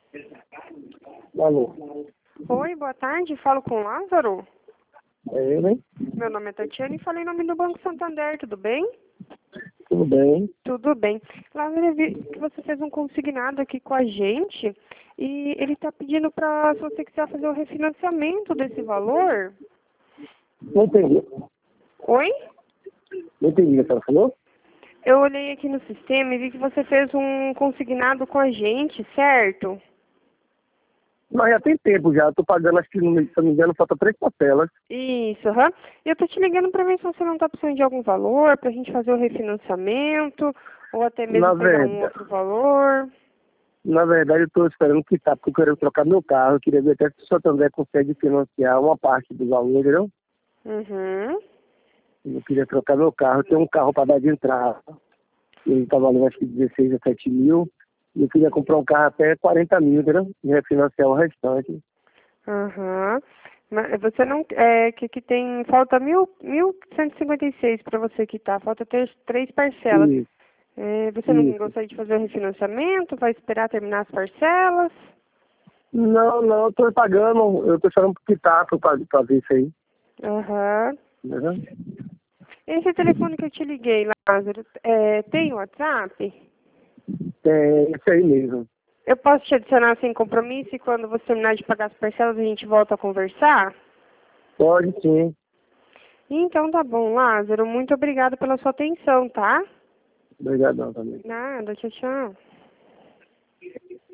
Alô. Oi, boa tarde. Falo com o Lázaro. É eu, né? Meu nome é Tatiana e falei em nome do Banco Santander, tudo bem? Tudo bem? Tudo bem. Lázaro, eu vi que você fez um consignado aqui com a gente e ele está pedindo para, se você quiser fazer o refinanciamento desse valor. Não entendi. Oi? Não entendi o que a senhora falou? Eu olhei aqui no sistema e vi que você fez um consignado com a gente, certo? Mas já tem tempo já. Estou pagando, acho que, se não me engano, falta 3 parcelas. Isso, aham. E eu tô te ligando para ver se você não está precisando de algum valor para a gente fazer o refinanciamento ou até mesmo pegar um outro valor. Na verdade, eu estou esperando quitar, porque eu quero trocar meu carro. Eu queria ver até se o Santander consegue financiar uma parte do valor, entendeu? Uhum. Eu queria trocar meu carro. Eu tenho um carro para dar de entrada. Ele está valendo acho que 16 a 7 mil. E eu queria comprar um carro até 40 mil, entendeu? E refinanciar o restante. Aham. Mas você não. Que tem. Falta 1.156 para você quitar. Falta três parcelas. Isso, Você não isso. gostaria de fazer o refinanciamento? Vai esperar terminar as parcelas? Não, eu tô pagando, eu tô esperando quitar pra ver isso aí. Aham. Entendeu? Esse telefone que eu te liguei, Lázaro, tem WhatsApp? É isso aí mesmo. Eu posso te adicionar sem compromisso e quando você terminar de pagar as parcelas a gente volta a conversar? Pode sim. Então tá bom, Lázaro. Muito obrigada pela sua atenção, tá? Obrigadão também. Nada, tchau, tchau.